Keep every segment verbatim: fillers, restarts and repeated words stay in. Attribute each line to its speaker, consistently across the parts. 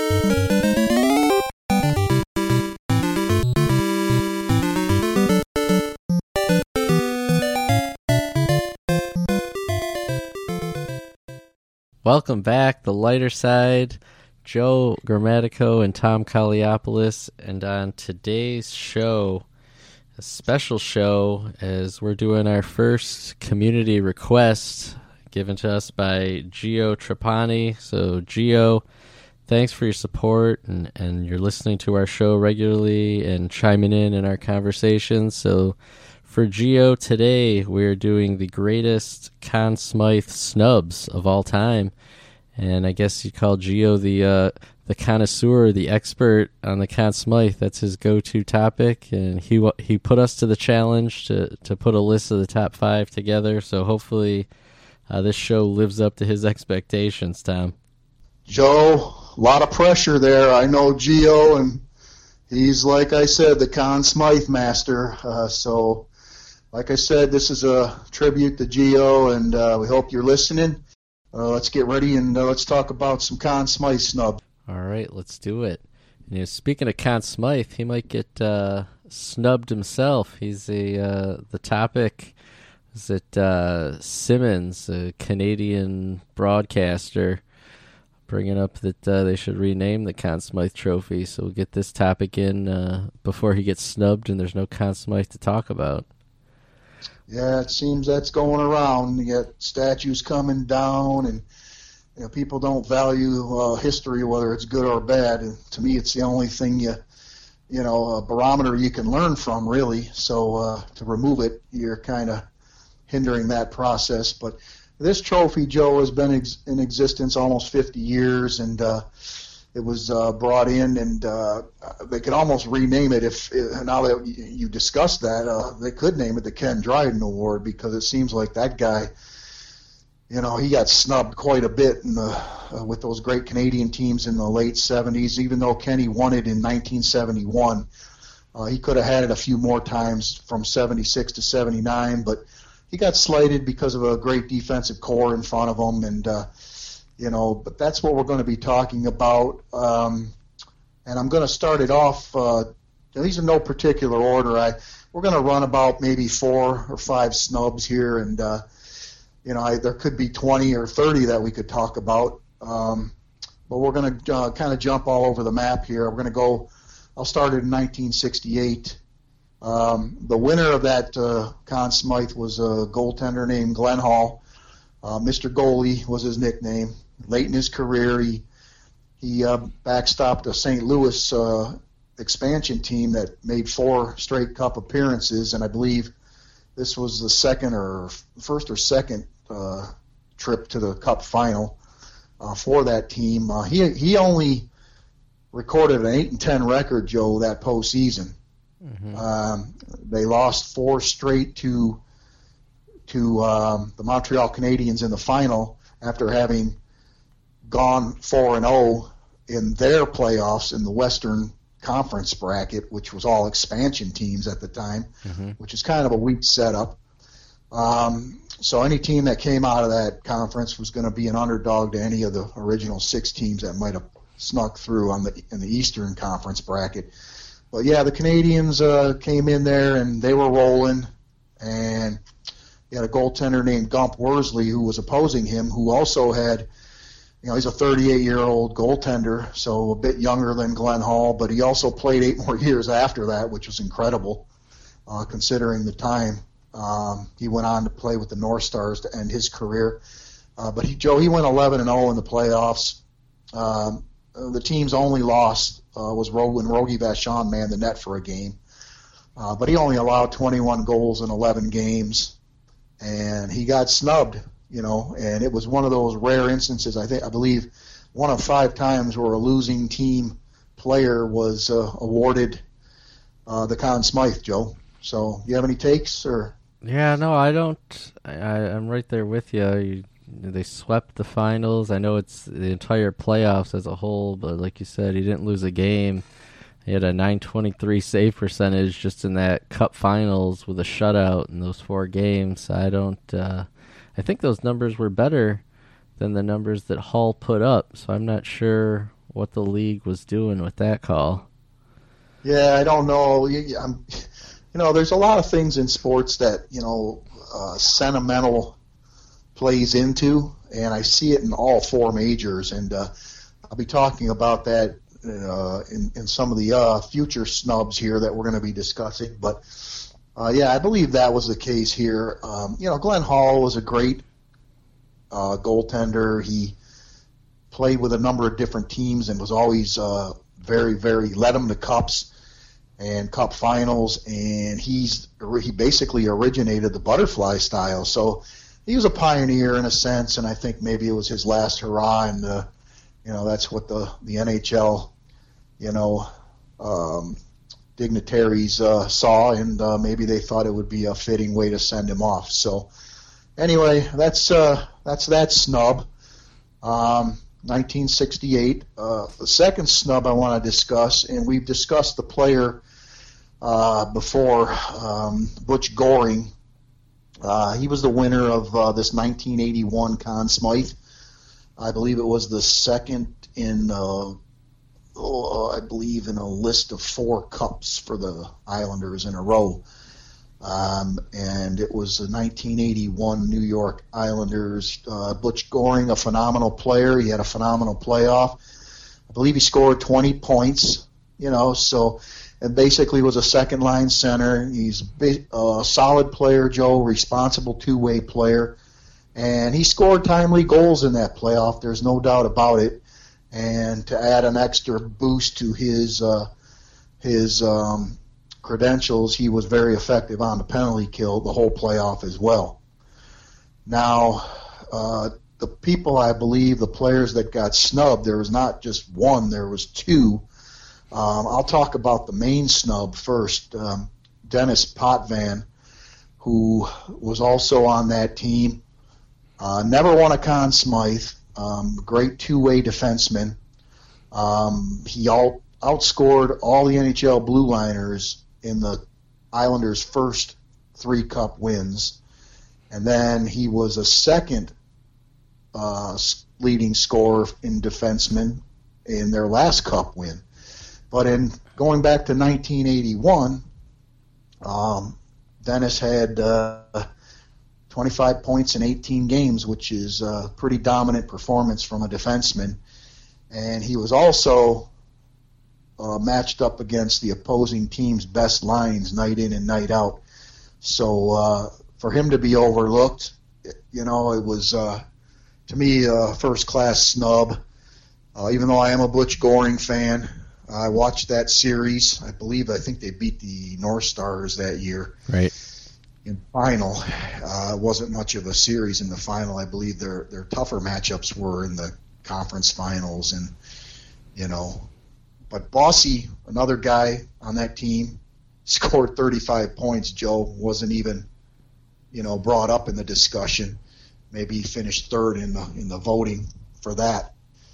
Speaker 1: Welcome back, The Lighter Side, Joe Grammatico and Tom Kaliopoulos, and on today's show, a special show as we're doing our first community request given to us by Gio Trapani. So Gio, thanks for your support and, and you're listening to our show regularly and chiming in in our conversations. So for Gio today, we're doing the greatest Conn Smythe snubs of all time. And I guess you call Gio the uh, the connoisseur, the expert on the Conn Smythe. That's his go-to topic, and he he put us to the challenge to, to put a list of the top five together. So hopefully uh, this show lives up to his expectations, Tom.
Speaker 2: Joe, a lot of pressure there. I know Gio, and he's, like I said, the Conn Smythe master. Uh, so, like I said, this is a tribute to Gio, and uh, we hope you're listening. Uh, let's get ready and uh, let's talk about some Conn Smythe snub.
Speaker 1: All right, let's do it. You know, speaking of Conn Smythe, he might get uh, snubbed himself. He's a uh, the topic is it uh, Simmons, a Canadian broadcaster, bringing up that uh, they should rename the Conn Smythe Trophy. So we'll get this topic in uh, before he gets snubbed, and there's no Conn Smythe to talk about.
Speaker 2: Yeah, it seems that's going around. You got statues coming down, and you know, people don't value uh, history, whether it's good or bad. And to me, it's the only thing you, you know, a barometer you can learn from, really. So uh, to remove it, you're kind of hindering that process. But this trophy, Joe, has been ex- in existence almost fifty years, and uh, it was uh, brought in, and uh, they could almost rename it if, now that you discussed that, uh, they could name it the Ken Dryden Award, because it seems like that guy, you know, he got snubbed quite a bit in the, uh, with those great Canadian teams in the late seventies, even though Kenny won it in nineteen seventy-one. Uh, he could have had it a few more times from seventy-six to seventy-nine, but he got slighted because of a great defensive core in front of him, and uh, you know, but that's what we're going to be talking about. Um, and I'm going to start it off. Uh, these are no particular order. I we're going to run about maybe four or five snubs here, and uh, you know, I, there could be twenty or thirty that we could talk about. Um, but we're going to uh, kind of jump all over the map here. We're going to go. I'll start it in nineteen sixty-eight. Um, the winner of that uh, Conn Smythe was a goaltender named Glenn Hall. Uh, Mister Goalie was his nickname. Late in his career, he he uh, backstopped a Saint Louis uh, expansion team that made four straight Cup appearances, and I believe this was the second or first or second uh, trip to the Cup final uh, for that team. Uh, he he only recorded an eight and ten record, Joe, that postseason. Mm-hmm. Um, they lost four straight to to um, the Montreal Canadiens in the final after having gone four and oh in their playoffs in the Western Conference bracket, which was all expansion teams at the time, mm-hmm. which is kind of a weak setup. Um, so any team that came out of that conference was going to be an underdog to any of the original six teams that might have snuck through on the in the Eastern Conference bracket. But yeah, the Canadiens uh, came in there and they were rolling, and you had a goaltender named Gump Worsley who was opposing him, who also had, you know, he's a thirty-eight-year-old goaltender, so a bit younger than Glenn Hall, but he also played eight more years after that, which was incredible, uh, considering the time. Um, he went on to play with the North Stars to end his career. Uh, but he, Joe, he went eleven and oh in the playoffs. Um, the team's only loss uh, was when Rogie Vachon manned the net for a game. Uh, but he only allowed twenty-one goals in eleven games, and he got snubbed, you know, and it was one of those rare instances, I think, I believe, one of five times where a losing team player was uh, awarded uh, the Conn Smythe, Joe. So, you have any takes? Or
Speaker 1: Yeah, no, I don't. I, I'm right there with you. you. They swept the finals. I know it's the entire playoffs as a whole, but like you said, he didn't lose a game. He had a nine twenty-three save percentage just in that Cup Finals with a shutout in those four games. I don't. Uh, I think those numbers were better than the numbers that Hall put up, so I'm not sure what the league was doing with that call.
Speaker 2: Yeah, I don't know. You, I'm, you know, there's a lot of things in sports that, you know, uh, sentimental plays into, and I see it in all four majors, and uh, I'll be talking about that uh, in, in some of the uh, future snubs here that we're going to be discussing. But, uh, yeah, I believe that was the case here. Um, you know, Glenn Hall was a great uh, goaltender. He played with a number of different teams and was always uh, very, very, led them to cups and cup finals, and he's he basically originated the butterfly style. So he was a pioneer in a sense, and I think maybe it was his last hurrah, and uh, you know that's what the the N H L, you know, um, dignitaries uh, saw, and uh, maybe they thought it would be a fitting way to send him off. So anyway, that's uh, that's that snub. Um, nineteen sixty-eight. Uh, the second snub I want to discuss, and we've discussed the player uh, before, um, Butch Goring. Uh, he was the winner of uh, this nineteen eighty-one Conn Smythe. I believe it was the second in, uh, oh, I believe, in a list of four cups for the Islanders in a row. Um, and it was the nineteen eighty-one New York Islanders. Uh, Butch Goring, a phenomenal player. He had a phenomenal playoff. I believe he scored twenty points, you know, so and basically was a second-line center. He's a solid player, Joe, responsible two-way player. And he scored timely goals in that playoff. There's no doubt about it. And to add an extra boost to his uh, his um, credentials, he was very effective on the penalty kill the whole playoff as well. Now, uh, the people, I believe, the players that got snubbed, there was not just one, there was two. Um, I'll talk about the main snub first. Um, Dennis Potvin, who was also on that team, uh, never won a Conn Smythe, um, great two-way defenseman. Um, he out, outscored all the N H L blue liners in the Islanders' first three cup wins. And then he was a second uh, leading scorer in defensemen in their last cup win. But in going back to nineteen eighty-one, um, Dennis had uh, twenty-five points in eighteen games, which is a pretty dominant performance from a defenseman. And he was also uh, matched up against the opposing team's best lines night in and night out. So uh, for him to be overlooked, you know, it was, uh, to me, a first-class snub. Uh, even though I am a Butch Goring fan, I watched that series. I believe, I think they beat the North Stars that year.
Speaker 1: Right.
Speaker 2: In final. Uh, it wasn't much of a series in the final. I believe their their tougher matchups were in the conference finals, and, you know. But Bossy, another guy on that team, scored thirty-five points. Joe wasn't even, you know, brought up in the discussion. Maybe he finished third in the in the voting for that.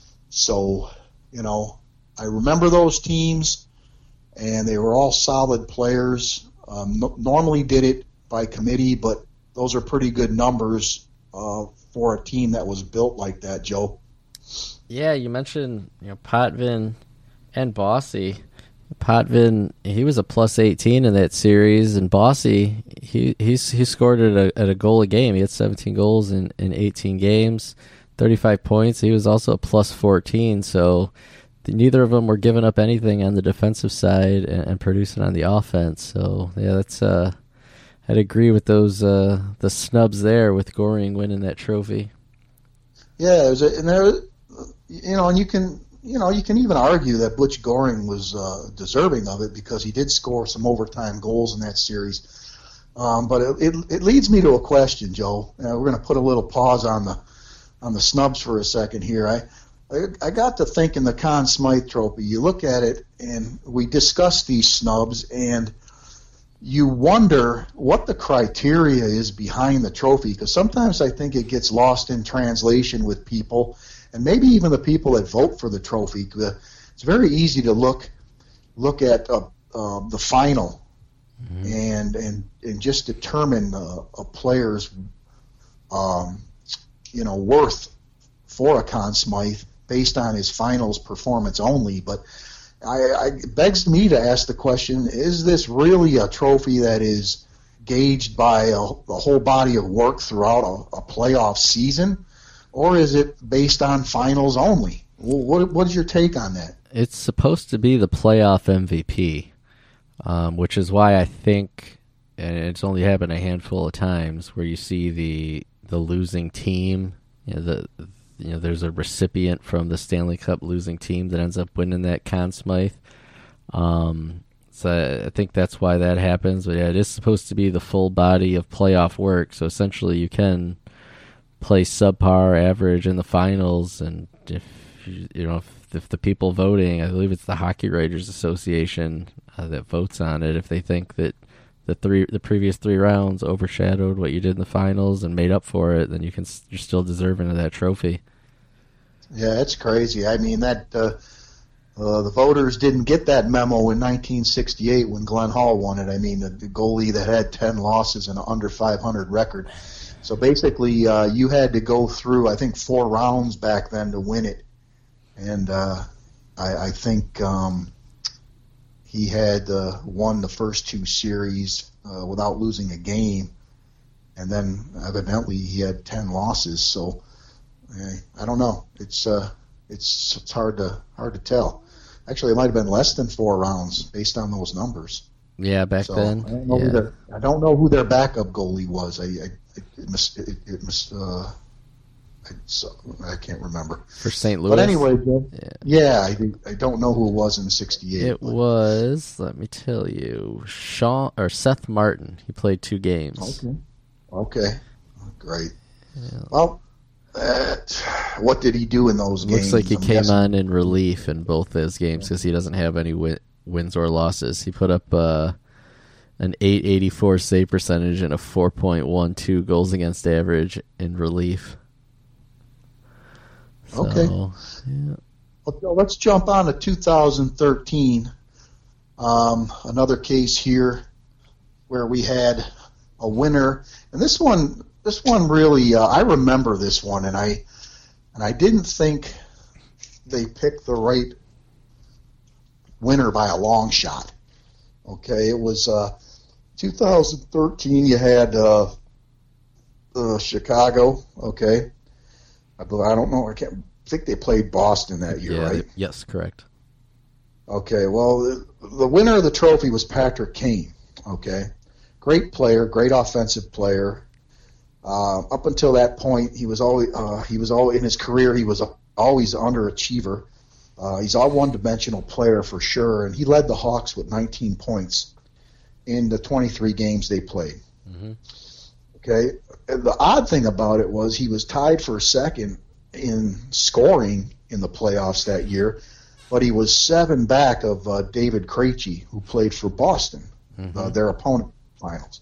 Speaker 2: So, you know, I remember those teams, and they were all solid players. Um, no, normally did it by committee, but those are pretty good numbers uh, for a team that was built like that, Joe.
Speaker 1: Yeah, you mentioned, you know, Potvin and Bossy. Potvin, he was a plus eighteen in that series, and Bossy, he he's, he scored at a, at a goal a game. He had seventeen goals in, in eighteen games, thirty-five points. He was also a plus fourteen, so neither of them were giving up anything on the defensive side and, and producing on the offense. So, yeah, that's uh, I'd agree with those uh, the snubs there with Goring winning that trophy.
Speaker 2: Yeah, it was a, and there, you know, and you can, you know, you can even argue that Butch Goring was uh, deserving of it because he did score some overtime goals in that series. Um, but it, it it leads me to a question, Joe. Uh, we're going to put a little pause on the on the snubs for a second here. I. I got to thinking the Conn Smythe Trophy. You look at it, and we discuss these snubs, and you wonder what the criteria is behind the trophy, because sometimes I think it gets lost in translation with people, and maybe even the people that vote for the trophy. It's very easy to look look at uh, uh, the final mm-hmm. and and and just determine uh, a player's um, you know worth for a Conn Smythe based on his finals performance only. But I, I, it begs me to ask the question, is this really a trophy that is gauged by a, a whole body of work throughout a, a playoff season, or is it based on finals only? What, what's your take on that?
Speaker 1: It's supposed to be the playoff M V P, um, which is why I think, and it's only happened a handful of times, where you see the the losing team, you know, the you know, there's a recipient from the Stanley Cup losing team that ends up winning that Conn Smythe. Um, so I think that's why that happens. But yeah, it is supposed to be the full body of playoff work. So essentially, you can play subpar, average in the finals, and if you know if, if the people voting, I believe it's the Hockey Writers Association uh, that votes on it. If they think that the three the previous three rounds overshadowed what you did in the finals and made up for it, then you can you're still deserving of that trophy.
Speaker 2: Yeah, it's crazy. I mean, that uh, uh, the voters didn't get that memo in nineteen sixty-eight when Glenn Hall won it. I mean, the, the goalie that had ten losses and an under five hundred record. So basically, uh, you had to go through, I think, four rounds back then to win it. And uh, I, I think um, he had uh, won the first two series uh, without losing a game. And then evidently he had ten losses. So I don't know. It's uh, it's it's hard to hard to tell. Actually, it might have been less than four rounds based on those numbers.
Speaker 1: Yeah, back
Speaker 2: so
Speaker 1: then.
Speaker 2: I don't know
Speaker 1: yeah.
Speaker 2: who their I don't know who their backup goalie was. I, I it, it must it, it must uh, I, so, I can't remember.
Speaker 1: For Saint Louis.
Speaker 2: But anyway,
Speaker 1: yeah,
Speaker 2: yeah I, I don't know who it was in sixty-eight.
Speaker 1: It but. was. Let me tell you, Sean or Seth Martin. He played two games.
Speaker 2: Okay. Okay. Great.
Speaker 1: Yeah.
Speaker 2: Well. Uh, what did he do in those games?
Speaker 1: Looks like he
Speaker 2: I'm
Speaker 1: came
Speaker 2: guessing.
Speaker 1: on in relief in both those games because he doesn't have any win- wins or losses. He put up uh, an eight eighty-four save percentage and a four point one two goals against average in relief. So,
Speaker 2: okay.
Speaker 1: Yeah.
Speaker 2: Well, let's jump on to two thousand thirteen. Um, another case here where we had a winner, and this one. This one really, uh, I remember this one, and I and I didn't think they picked the right winner by a long shot. Okay, it was uh, two thousand thirteen. You had uh, uh, Chicago. Okay, I, I don't know. I can't I think they played Boston that year,
Speaker 1: yeah,
Speaker 2: right?
Speaker 1: Yes, correct.
Speaker 2: Okay, well, the, the winner of the trophy was Patrick Kane. Okay, great player, great offensive player. Uh, up until that point, he was always uh, he was always in his career. He was a, always an underachiever. Uh, he's a one-dimensional player for sure, and he led the Hawks with nineteen points in the twenty-three games they played.
Speaker 1: Mm-hmm.
Speaker 2: Okay, and the odd thing about it was he was tied for second in scoring in the playoffs that year, but he was seven back of uh, David Krejci, who played for Boston, mm-hmm. uh, their opponent in the finals.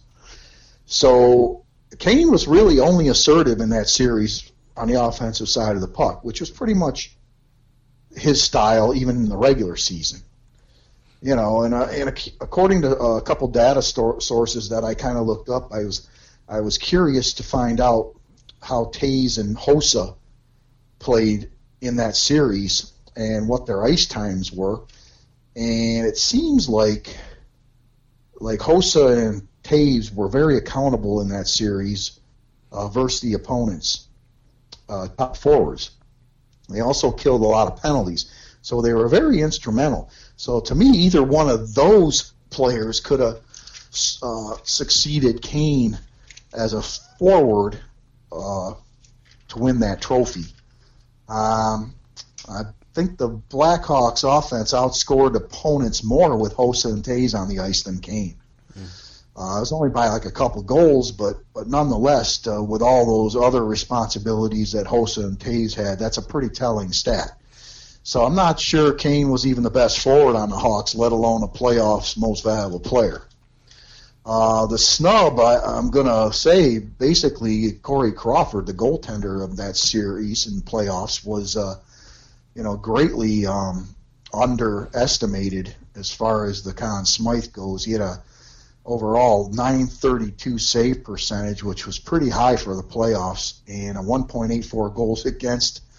Speaker 2: So Kane was really only assertive in that series on the offensive side of the puck, which was pretty much his style even in the regular season. You know, and, uh, and according to a couple data store sources that I kind of looked up, I was I was curious to find out how Taves and Hossa played in that series and what their ice times were. And it seems like like Hossa and Taves were very accountable in that series uh, versus the opponents' uh, top forwards. They also killed a lot of penalties, so they were very instrumental. So to me, either one of those players could have uh, succeeded Kane as a forward uh, to win that trophy. Um, I think the Blackhawks offense outscored opponents more with Hossa and Taves on the ice than Kane. Mm. Uh, it was only by like a couple goals, but but nonetheless, uh, with all those other responsibilities that Hossa and Taves had, that's a pretty telling stat. So I'm not sure Kane was even the best forward on the Hawks, let alone a playoffs most valuable player. Uh, the snub, I, I'm going to say, basically, Corey Crawford, the goaltender of that series in playoffs, was uh, you know greatly um, underestimated as far as the Conn Smythe goes. He had a overall nine thirty-two save percentage, which was pretty high for the playoffs, and a one point eight four goals against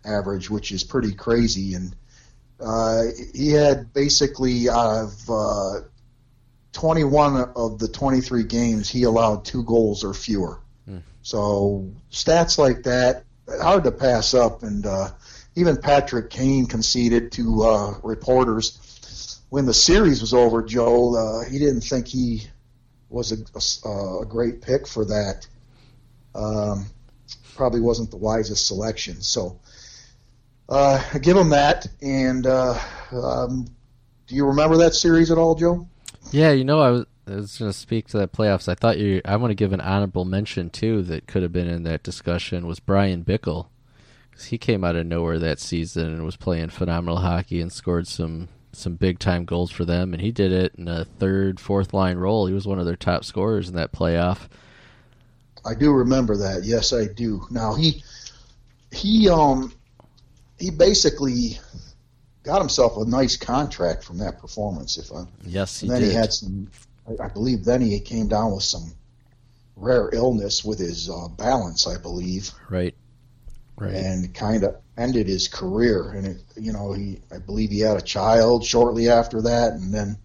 Speaker 2: average, which is pretty crazy. And uh, he had basically out of uh, twenty-one of the twenty-three games, he allowed two goals or fewer. Hmm. So stats like that, hard to pass up. And uh, even Patrick Kane conceded to uh, reporters when the series was over, Joe, uh, he didn't think he was a, a, a great pick for that. Um, probably wasn't the wisest selection. So uh, I give him that. And uh, um, do you remember that series at all, Joe?
Speaker 1: Yeah, you know, I was, I was going to speak to that playoffs. I thought you. I want to give an honorable mention too that could have been in that discussion was Brian Bickle, because he came out of nowhere that season and was playing phenomenal hockey and scored some. some big-time goals for them, and he did it in a third, fourth-line role. He was one of their top scorers in that playoff.
Speaker 2: I do remember that. Yes, I do. Now, he he um he basically got himself a nice contract from that performance. If I
Speaker 1: yes, he
Speaker 2: and then
Speaker 1: did.
Speaker 2: he had some. I, I believe then he came down with some rare illness with his uh, balance, I believe.
Speaker 1: Right. Right.
Speaker 2: And kind of ended his career. And it, you know, he I believe he had a child shortly after that, and then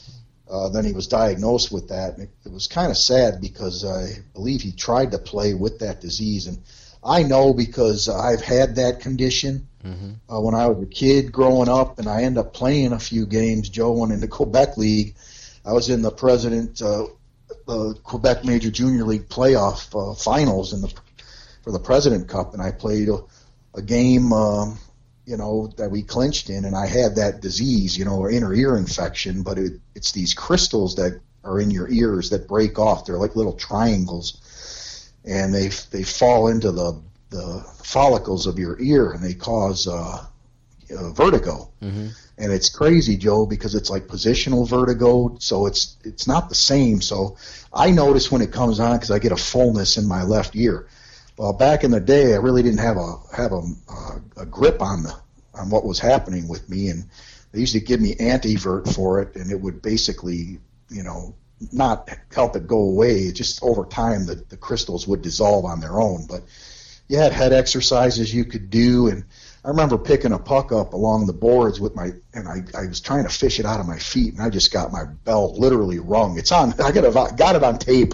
Speaker 2: uh, then he was diagnosed with that. And it, it was kind of sad because I believe he tried to play with that disease, and I know because I've had that condition mm-hmm. uh, when I was a kid growing up, and I ended up playing a few games, Joe, and in the Quebec League. I was in the President uh, uh, Quebec Major Junior League playoff uh, finals in the for the President Cup, and I played a, a game, um, you know, that we clinched in, and I had that disease, you know, or inner ear infection, but it, it's these crystals that are in your ears that break off. They're like little triangles, and they they fall into the the follicles of your ear, and they cause uh, uh, vertigo. Mm-hmm. And it's crazy, Joe, because it's like positional vertigo, so it's it's not the same. So I notice when it comes on because I get a fullness in my left ear. Well, back in the day, I really didn't have a have a, a grip on the on what was happening with me, and they used to give me Antivert for it, and it would basically, you know, not help it go away. Just over time, the, the crystals would dissolve on their own. But you had head exercises you could do, and I remember picking a puck up along the boards with my, and I, I was trying to fish it out of my feet, and I just got my bell literally rung. It's on, I got it, got it on tape.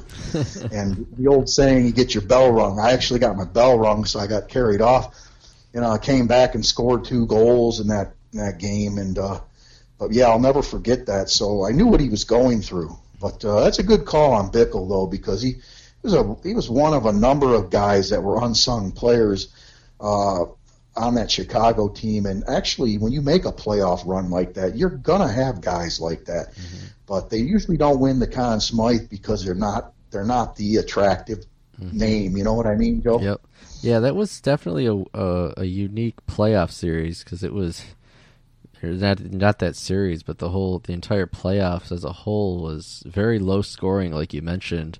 Speaker 2: And the old saying, you get your bell rung. I actually got my bell rung, so I got carried off. You know, I came back and scored two goals in that in that game, and uh, but yeah, I'll never forget that. So I knew what he was going through. But uh, that's a good call on Bickle though, because he was a he was one of a number of guys that were unsung players. Uh, on that Chicago team, and actually when you make a playoff run like that, you're gonna have guys like that, mm-hmm. but they usually don't win the Conn Smythe because they're not they're not the attractive mm-hmm. name, you know what I mean, Joe?
Speaker 1: Yep. Yeah, that was definitely a a, a unique playoff series, because it was not not that series, but the whole the entire playoffs as a whole was very low scoring, like you mentioned.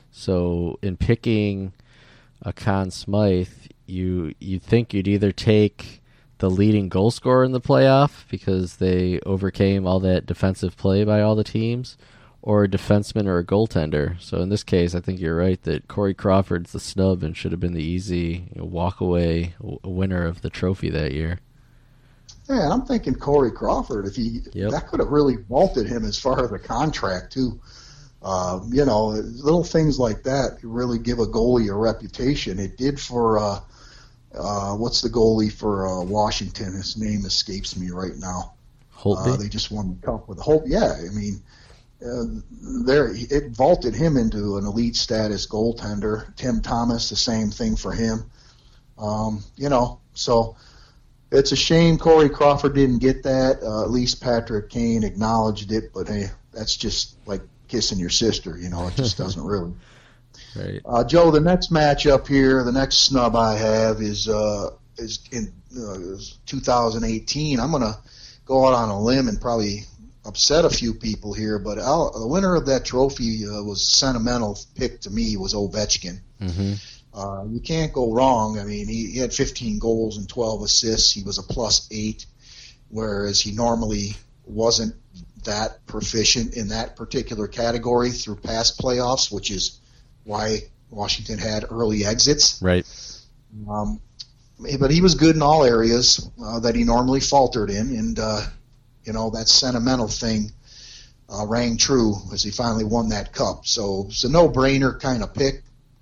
Speaker 1: So in picking a Conn Smythe, you you think you'd either take the leading goal scorer in the playoff because they overcame all that defensive play by all the teams, or a defenseman or a goaltender. So in this case, I think you're right that Corey Crawford's the snub and should have been the easy, you know, walk-away winner of the trophy that year.
Speaker 2: Yeah, I'm thinking Corey Crawford. If he yep. that could have really vaulted him as far as a contract too. Uh, you know, little things like that really give a goalie a reputation. It did for uh, uh, what's the goalie for uh, Washington? His name escapes me right now.
Speaker 1: Holtby?
Speaker 2: Uh, they just won the cup with Holt. Yeah, I mean, uh, there it vaulted him into an elite status goaltender. Tim Thomas, the same thing for him. Um, you know, so it's a shame Corey Crawford didn't get that. Uh, at least Patrick Kane acknowledged it, but hey, that's just like kissing your sister, you know, it just doesn't really.
Speaker 1: Right.
Speaker 2: Uh, Joe, the next matchup here, the next snub I have is uh, is in uh, is two thousand eighteen. I'm going to go out on a limb and probably upset a few people here, but I'll, the winner of that trophy uh, was sentimental pick to me was Ovechkin. Mm-hmm. Uh, you can't go wrong. I mean, he, he had fifteen goals and twelve assists. He was a plus eight, whereas he normally wasn't that proficient in that particular category through past playoffs, which is why Washington had early exits.
Speaker 1: Right.
Speaker 2: Um, but he was good in all areas uh, that he normally faltered in, and uh, you know that sentimental thing uh, rang true as he finally won that cup. So it's a no-brainer kind of pick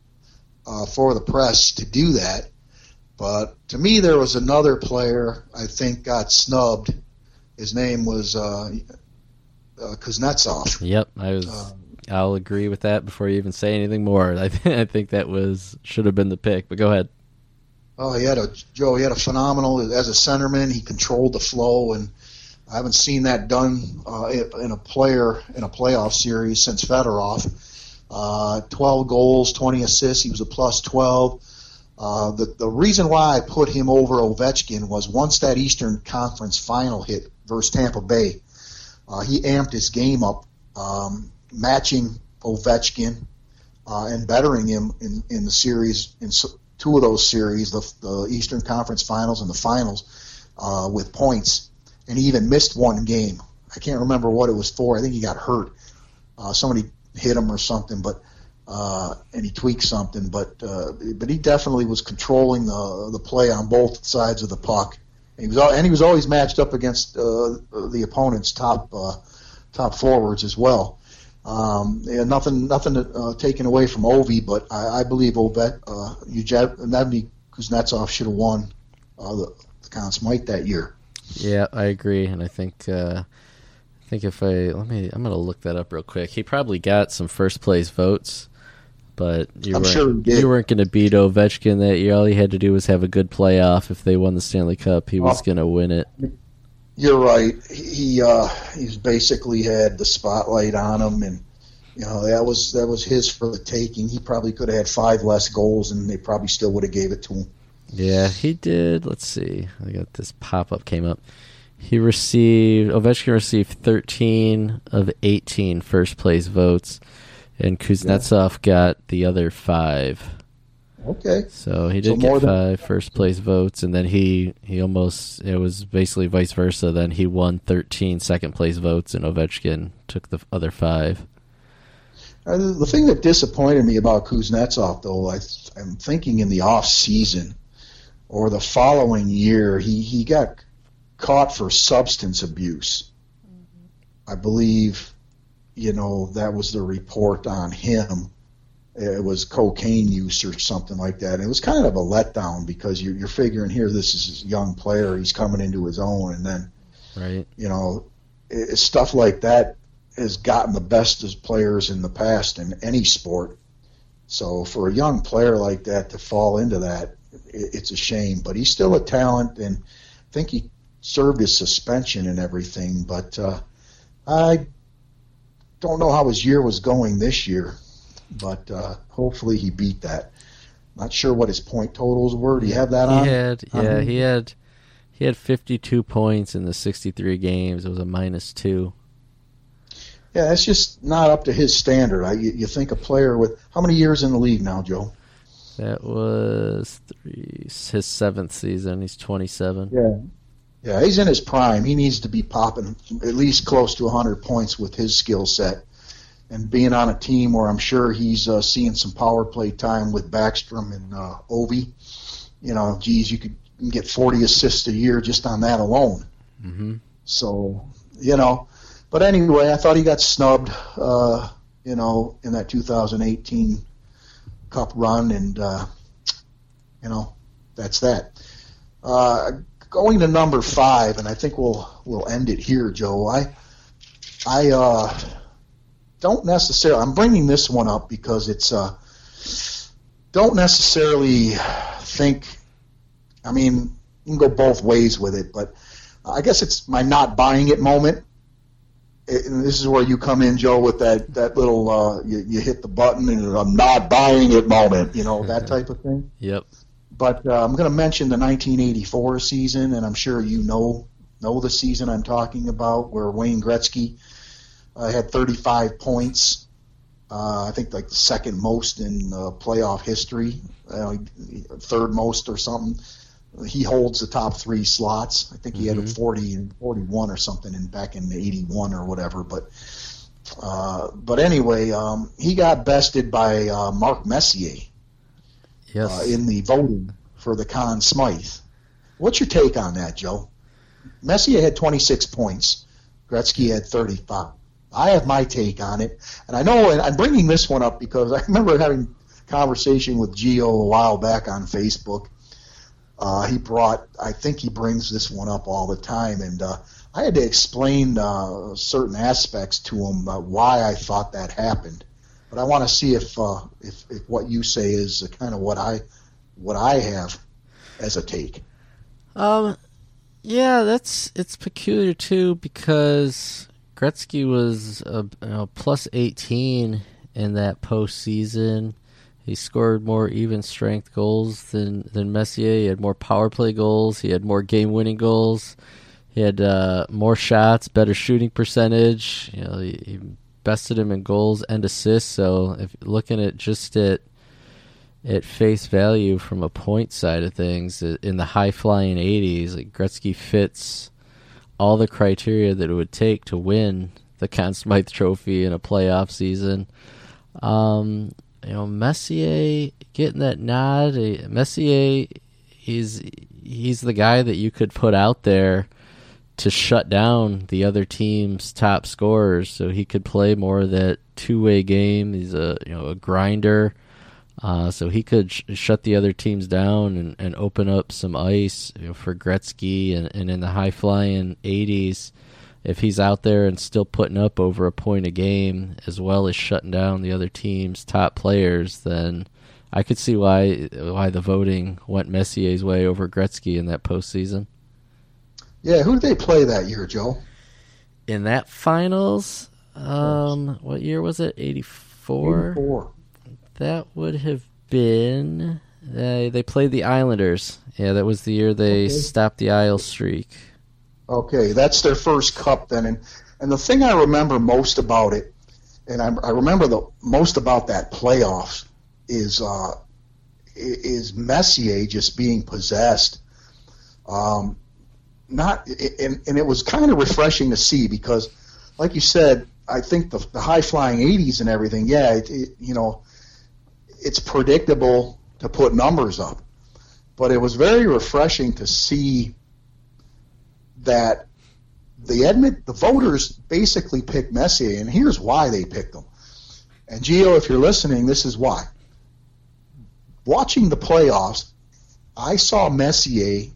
Speaker 2: uh, for the press to do that. But to me, there was another player I think got snubbed. His name was uh, uh, Kuznetsov.
Speaker 1: Yep, I was. Uh, I'll agree with that before you even say anything more. I, th- I think that was should have been the pick. But go ahead.
Speaker 2: Oh, he had a Joe. He had a phenomenal as a centerman. He controlled the flow, and I haven't seen that done uh, in a player in a playoff series since Fedorov. Uh, twelve goals, twenty assists. He was a plus twelve. Uh, the the reason why I put him over Ovechkin was once that Eastern Conference final hit versus Tampa Bay, uh, he amped his game up, um, matching Ovechkin uh, and bettering him in, in the series, in two of those series, the, the Eastern Conference finals and the finals, uh, with points. And he even missed one game. I can't remember what it was for. I think he got hurt. Uh, somebody hit him or something, but uh, and he tweaked something. But uh, but he definitely was controlling the the play on both sides of the puck. And he was and he was always matched up against uh, the opponent's top uh, top forwards as well. Um, and nothing nothing uh, taken away from Ovi, but I, I believe Ovet, uh, Yevgeny Kuznetsov should have won uh, the, the Conn Smythe that year.
Speaker 1: Yeah, I agree, and I think uh, I think if I let me, I'm gonna look that up real quick. He probably got some first place votes, but you
Speaker 2: I'm
Speaker 1: weren't
Speaker 2: sure he did.
Speaker 1: you weren't gonna beat Ovechkin that year. All he had to do was have a good playoff. If they won the Stanley Cup, he was
Speaker 2: Oh.
Speaker 1: gonna win it.
Speaker 2: You're right. He uh, he's basically had the spotlight on him, and you know that was that was his for the taking. He probably could have had five less goals, and they probably still would have gave it to him.
Speaker 1: Yeah, he did. Let's see. I got this pop-up came up. He received Ovechkin received thirteen of eighteen first place votes, and Kuznetsov yeah. got the other five.
Speaker 2: Okay.
Speaker 1: So he did so get five than- first place votes, and then he, he almost, it was basically vice versa. Then he won thirteen second place votes, and Ovechkin took the other five.
Speaker 2: Uh, the thing that disappointed me about Kuznetsov, though, I, I'm thinking in the off season or the following year, he, he got caught for substance abuse. Mm-hmm. I believe, you know, that was the report on him. It was cocaine use or something like that. And it was kind of a letdown because you're, you're figuring here this is a young player. He's coming into his own. And then,
Speaker 1: right.
Speaker 2: you know, it, stuff like that has gotten the best of players in the past in any sport. So for a young player like that to fall into that, it, it's a shame. But he's still a talent, and I think he served his suspension and everything. But uh, I don't know how his year was going this year. But uh, hopefully he beat that. Not sure what his point totals were. Do you have that
Speaker 1: he
Speaker 2: on?
Speaker 1: Had, yeah, he had he had fifty-two points in the sixty-three games. It was a minus two.
Speaker 2: Yeah, that's just not up to his standard. I, you, you think a player with how many years in the league now, Joe?
Speaker 1: That was three, his seventh season. He's twenty-seven.
Speaker 2: Yeah, yeah, he's in his prime. He needs to be popping at least close to one hundred points with his skill set. And being on a team where I'm sure he's uh, seeing some power play time with Backstrom and uh, Ovi, you know, geez, you could you can get forty assists a year just on that alone.
Speaker 1: Mm-hmm.
Speaker 2: So, you know, but anyway, I thought he got snubbed, uh, you know, in that two thousand eighteen Cup run, and, uh, you know, that's that. Uh, going to number five, and I think we'll we'll end it here, Joe. I, I, uh, don't necessarily. I'm bringing this one up because it's. Uh, don't necessarily think. I mean, you can go both ways with it, but I guess it's my not buying it moment. It, and this is where you come in, Joe, with that that little. Uh, you, you hit the button and I'm not buying it moment. You know, that type of thing.
Speaker 1: Yep.
Speaker 2: But uh, I'm going to mention the nineteen eighty-four season, and I'm sure you know know the season I'm talking about, where Wayne Gretzky. I uh, had thirty-five points. Uh, I think like the second most in uh, playoff history, uh, third most or something. He holds the top three slots. I think he mm-hmm. had a forty and forty-one or something in back in eighty-one or whatever. But uh, but anyway, um, he got bested by uh, Mark Messier
Speaker 1: yes.
Speaker 2: uh, in the voting for the Conn Smythe. What's your take on that, Joe? Messier had twenty-six points. Gretzky had thirty-five. I have my take on it. And I know, and I'm bringing this one up because I remember having a conversation with Gio a while back on Facebook. Uh, he brought, I think he brings this one up all the time, and uh, I had to explain uh, certain aspects to him uh, why I thought that happened. But I want to see if, uh, if if what you say is kind of what I what I have as a take.
Speaker 1: Um, yeah, that's it's peculiar too because Gretzky was a you know, plus eighteen in that postseason. He scored more even strength goals than, than Messier. He had more power play goals. He had more game winning goals. He had uh, more shots, better shooting percentage. You know, he, he bested him in goals and assists. So if looking at just at at face value from a point side of things, in the high flying eighties, like Gretzky fits all the criteria that it would take to win the Conn Smythe Trophy in a playoff season. Um, You know, Messier getting that nod. Messier, he's he's the guy that you could put out there to shut down the other team's top scorers, so he could play more of that two-way game. He's a you know a grinder, uh, so he could sh- shut the other teams down and, and open up some ice you know, for Gretzky. And, and in the high-flying eighties, if he's out there and still putting up over a point a game, as well as shutting down the other team's top players, then I could see why why the voting went Messier's way over Gretzky in that postseason.
Speaker 2: Yeah, who did they play that year, Joe?
Speaker 1: In that finals, um, what year was it? eighty-four?
Speaker 2: eighty-four.
Speaker 1: That would have been... Uh, they played the Islanders. Yeah, that was the year they okay. stopped the Isle streak.
Speaker 2: Okay, that's their first cup then. And and the thing I remember most about it, and I, I remember the most about that playoffs, is uh, is Messier just being possessed. Um, not and, and it was kind of refreshing to see because, like you said, I think the, the high-flying eighties and everything, yeah, it, it, you know, it's predictable to put numbers up. But it was very refreshing to see that the Edmont, the voters basically picked Messier, and here's why they picked him. And Gio, if you're listening, this is why. Watching the playoffs, I saw Messier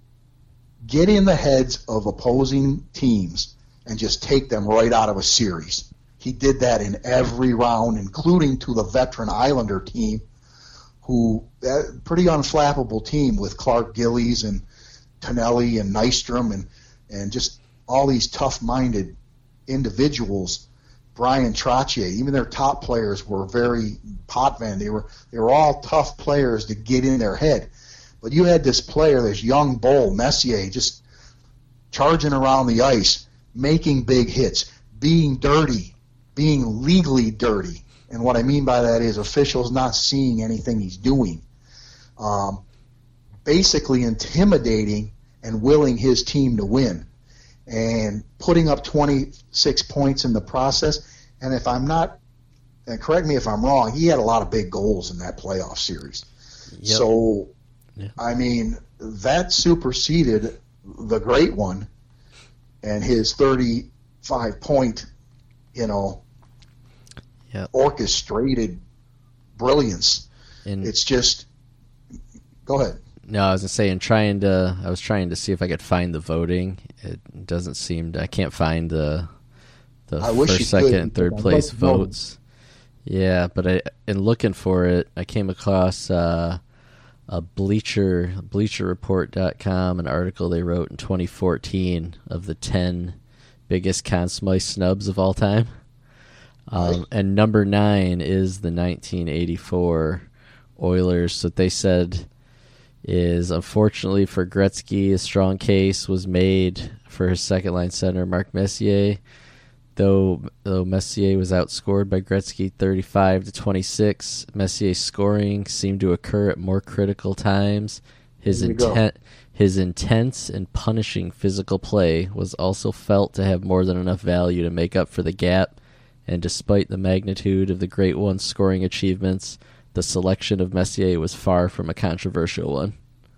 Speaker 2: get in the heads of opposing teams and just take them right out of a series. He did that in every round, including to the veteran Islander team, who, uh, pretty unflappable team with Clark Gillies and Tonelli and Nystrom and, and just all these tough-minded individuals. Brian Trottier, even their top players were very Potvin. They were they were all tough players to get in their head. But you had this player, this young bull, Messier, just charging around the ice, making big hits, being dirty, being legally dirty. And what I mean by that is officials not seeing anything he's doing. Um, basically intimidating and willing his team to win. And putting up twenty-six points in the process. And if I'm not, and correct me if I'm wrong, he had a lot of big goals in that playoff series. Yep. So, yeah. I mean, that superseded the great one and his thirty-five point, you know, yep. orchestrated brilliance. And it's just, go ahead.
Speaker 1: No, I was gonna say, in trying to, I was trying to see if I could find the voting. It doesn't seem to, I can't find the the
Speaker 2: I
Speaker 1: first, second, and third place votes. Yeah, but I, in looking for it, I came across uh, a Bleacher Bleacher Report dot com, an article they wrote in twenty fourteen of the ten biggest Conn Smythe snubs of all time. Um, right. And number nine is the nineteen eighty-four Oilers. So they said is, unfortunately for Gretzky, a strong case was made for his second-line center, Mark Messier. Though, though Messier was outscored by Gretzky thirty-five to twenty-six, Messier's scoring seemed to occur at more critical times. His intent, his intense and punishing physical play was also felt to have more than enough value to make up for the gap, and despite the magnitude of the Great One's scoring achievements, the selection of Messier was far from a controversial one.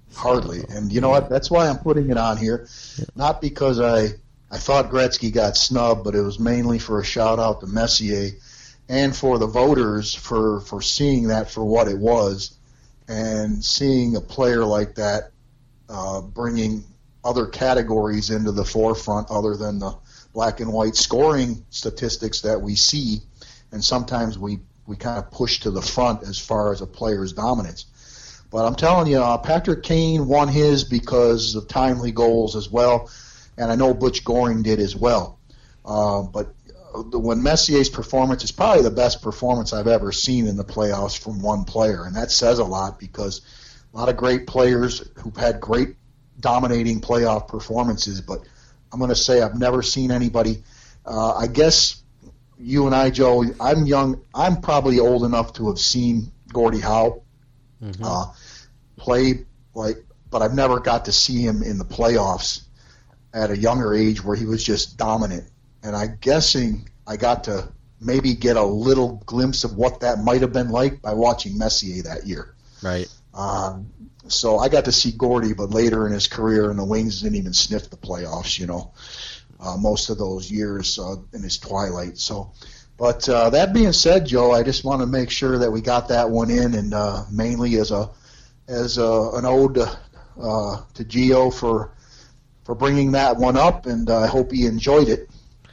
Speaker 2: hardly. And you know what? That's why I'm putting it on here.
Speaker 1: Yeah.
Speaker 2: Not because I I thought Gretzky got snubbed, but it was mainly for a shout-out to Messier and for the voters for, for seeing that for what it was and seeing a player like that uh, bringing other categories into the forefront other than the black and white scoring statistics that we see, and sometimes we, we kind of push to the front as far as a player's dominance. But I'm telling you, uh, Patrick Kane won his because of timely goals as well, and I know Butch Goring did as well. Uh, but when Messier's performance is probably the best performance I've ever seen in the playoffs from one player, and that says a lot because a lot of great players who've had great dominating playoff performances, but I'm going to say I've never seen anybody. Uh, I guess you and I, Joe, I'm young. I'm probably old enough to have seen Gordie Howe mm-hmm. uh, play, like, but I've never got to see him in the playoffs at a younger age where he was just dominant. And I'm guessing I got to maybe get a little glimpse of what that might have been like by watching Messier that year.
Speaker 1: Right.
Speaker 2: Um, so I got to see Gordie, but later in his career, and the Wings didn't even sniff the playoffs, you know, uh, most of those years uh, in his twilight. So, but uh, that being said, Joe, I just want to make sure that we got that one in, and uh, mainly as a as a, an ode to, uh, to Gio for for bringing that one up, and uh, I hope he enjoyed it.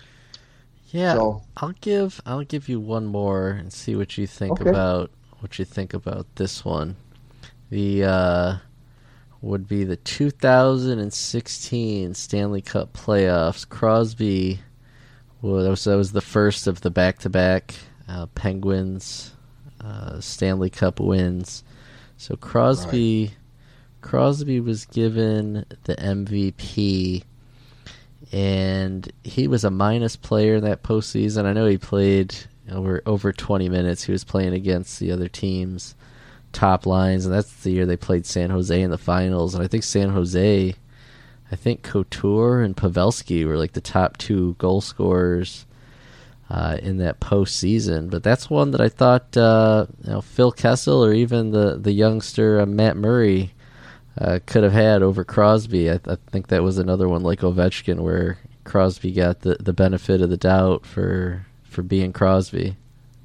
Speaker 1: Yeah,
Speaker 2: so,
Speaker 1: I'll give I'll give you one more and see what you think
Speaker 2: okay.
Speaker 1: about what you think about this one. The uh, would be the two thousand sixteen Stanley Cup playoffs. Crosby, well, that was, that was the first of the back-to-back uh, Penguins uh, Stanley Cup wins. So Crosby, right. Crosby was given the M V P, and he was a minus player in that postseason. I know he played over over twenty minutes. He was playing against the other teams' top lines, and that's the year they played San Jose in the finals. And I think San Jose, I think Couture and Pavelski were like the top two goal scorers uh, in that postseason. But that's one that I thought uh, you know, Phil Kessel or even the the youngster uh, Matt Murray uh, could have had over Crosby. I, th- I think that was another one like Ovechkin, where Crosby got the, the benefit of the doubt for for being Crosby.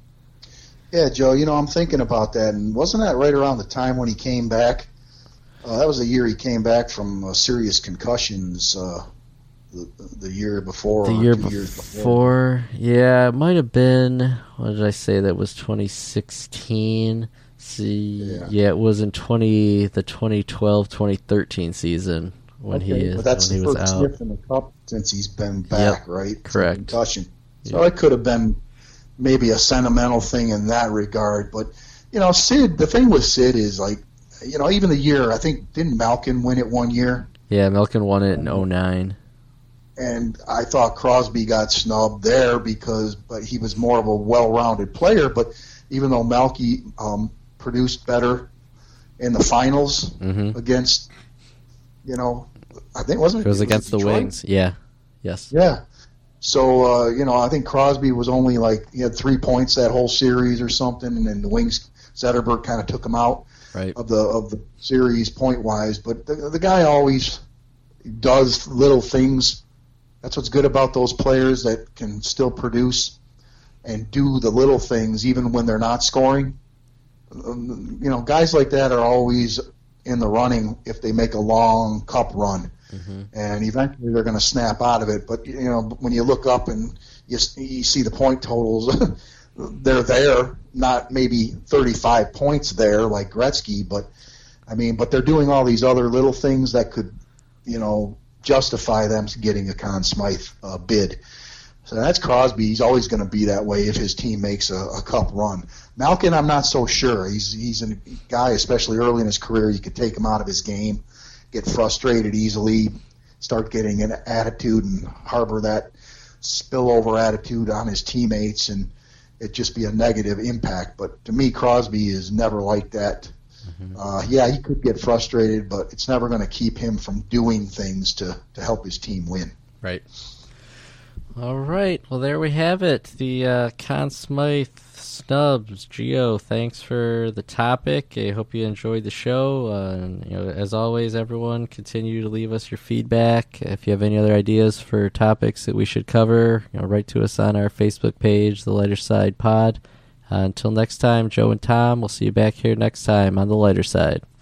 Speaker 2: Yeah, Joe, you know, I'm thinking about that, and wasn't that right around the time when he came back? Uh, that was the year he came back from uh, serious concussions uh, the, the year before.
Speaker 1: The
Speaker 2: or
Speaker 1: year
Speaker 2: two
Speaker 1: before,
Speaker 2: years before.
Speaker 1: Yeah, it might have been, what did I say, that was twenty sixteen. See, yeah. yeah, it was in twenty the twenty twelve twenty thirteen season when
Speaker 2: okay,
Speaker 1: he is
Speaker 2: but that's
Speaker 1: when
Speaker 2: the
Speaker 1: he was
Speaker 2: first
Speaker 1: out.
Speaker 2: sniff in the cup since he's been back,
Speaker 1: yep,
Speaker 2: right?
Speaker 1: Correct.
Speaker 2: Concussion. So
Speaker 1: yep.
Speaker 2: it could have been maybe a sentimental thing in that regard, but you know, Sid. The thing with Sid is like, you know, even the year I think didn't Malkin win it one year?
Speaker 1: Yeah, Malkin won it in oh nine.
Speaker 2: And I thought Crosby got snubbed there because, but he was more of a well-rounded player. But even though Malky um, produced better in the finals
Speaker 1: mm-hmm.
Speaker 2: against, you know, I think wasn't it?
Speaker 1: It was
Speaker 2: it
Speaker 1: against
Speaker 2: was
Speaker 1: the Wings. Yeah. Yes.
Speaker 2: Yeah. So, uh, you know, I think Crosby was only like, he had three points that whole series or something, and then the Wings, Zetterberg kind of took him out
Speaker 1: right.
Speaker 2: of the of the series point-wise. But the, the guy always does little things. That's what's good about those players that can still produce and do the little things even when they're not scoring. Um, you know, guys like that are always in the running if they make a long cup run. Mm-hmm. And eventually they're going to snap out of it. But, you know, when you look up and you, you see the point totals, they're there, not maybe thirty-five points there like Gretzky, but, I mean, but they're doing all these other little things that could, you know, justify them getting a Conn Smythe uh, bid. So that's Crosby. He's always going to be that way if his team makes a, a cup run. Malkin, I'm not so sure. He's he's a guy, especially early in his career, you could take him out of his game, get frustrated easily, start getting an attitude and harbor that spillover attitude on his teammates, and it just be a negative impact. But to me, Crosby is never like that. Mm-hmm. Uh, yeah, he could get frustrated, but it's never going to keep him from doing things to, to help his team win.
Speaker 1: Right. All right. Well, there we have it. The uh, Conn Smythe snubs. Gio, thanks for the topic. I hope you enjoyed the show. Uh, and, you know, as always, everyone, continue to leave us your feedback. If you have any other ideas for topics that we should cover, you know, write to us on our Facebook page, The Lighter Side Pod. Uh, until next time, Joe and Tom, we'll see you back here next time on The Lighter Side.